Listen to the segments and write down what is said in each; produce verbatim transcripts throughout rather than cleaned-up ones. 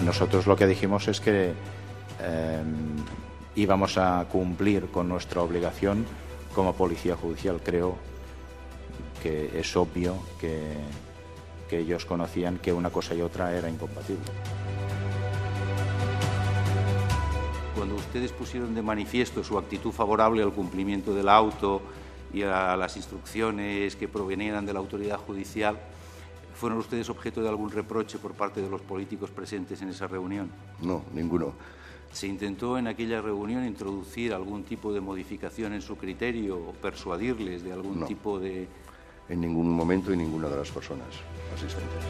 nosotros lo que dijimos es que eh, íbamos a cumplir con nuestra obligación como policía judicial. Creo que es obvio que, que ellos conocían que una cosa y otra era incompatible. Cuando ustedes pusieron de manifiesto su actitud favorable al cumplimiento del auto y a las instrucciones que provenían de la autoridad judicial, ¿fueron ustedes objeto de algún reproche por parte de los políticos presentes en esa reunión? No, ninguno. ¿Se intentó en aquella reunión introducir algún tipo de modificación en su criterio o persuadirles de algún no. tipo de...? En ningún momento y ninguna de las personas asistentes.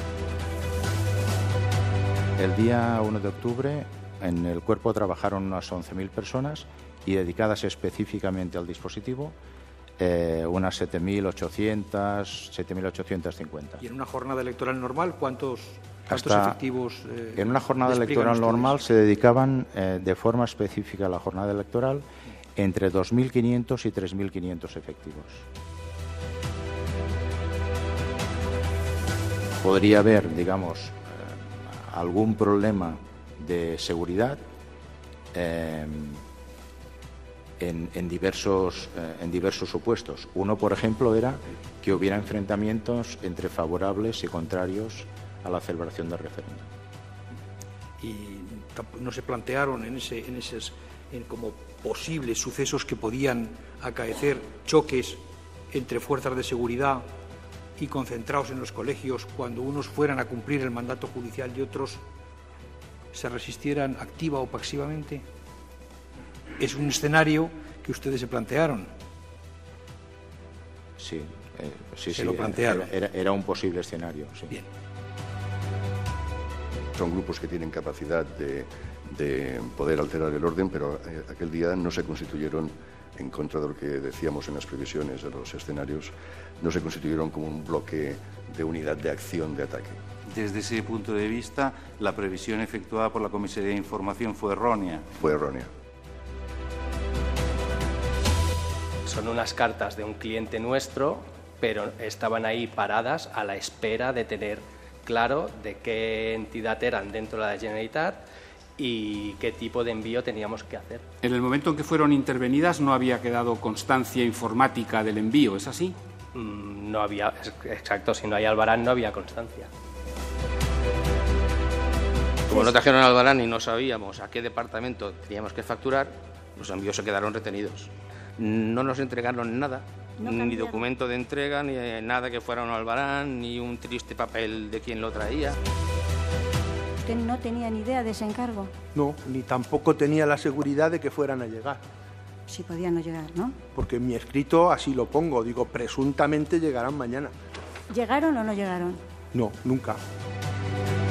El día uno de octubre en el cuerpo trabajaron unas once mil personas y dedicadas específicamente al dispositivo eh, unas siete mil ochocientas, siete mil ochocientos cincuenta. ¿Y en una jornada electoral normal cuántos, cuántos Hasta, efectivos eh, en una jornada electoral ustedes? normal se dedicaban eh, de forma específica a la jornada electoral entre dos mil quinientos y tres mil quinientos efectivos. Podría haber, digamos, eh, algún problema de seguridad eh, en, en, diversos, eh, en diversos supuestos. Uno, por ejemplo, era que hubiera enfrentamientos entre favorables y contrarios a la celebración del referéndum. Y no se plantearon en, ese, en esos en como posibles sucesos que podían acaecer choques entre fuerzas de seguridad y concentrados en los colegios cuando unos fueran a cumplir el mandato judicial y otros se resistieran activa o pasivamente. Es un escenario que ustedes se plantearon. Sí, eh, sí, se sí, lo plantearon. Era, era, era un posible escenario. Sí. Bien. Son grupos que tienen capacidad de, de poder alterar el orden, pero eh, aquel día no se constituyeron, en contra de lo que decíamos en las previsiones de los escenarios, no se constituyeron como un bloque de unidad de acción de ataque. Desde ese punto de vista, la previsión efectuada por la Comisaría de Información fue errónea. Fue errónea. Son unas cartas de un cliente nuestro, pero estaban ahí paradas a la espera de tener claro de qué entidad eran dentro de la Generalitat y qué tipo de envío teníamos que hacer. En el momento en que fueron intervenidas no había quedado constancia informática del envío, ¿es así? Mm, no había, exacto, si no hay albarán no había constancia. Como no trajeron albarán y no sabíamos a qué departamento teníamos que facturar, los envíos se quedaron retenidos. No nos entregaron nada, no ni documento de entrega, ni nada que fuera un albarán, ni un triste papel de quien lo traía. ¿Usted no tenía ni idea de ese encargo? No, ni tampoco tenía la seguridad de que fueran a llegar. Sí podían no llegar, ¿no? Porque en mi escrito así lo pongo, digo, presuntamente llegarán mañana. ¿Llegaron o no llegaron? No, nunca.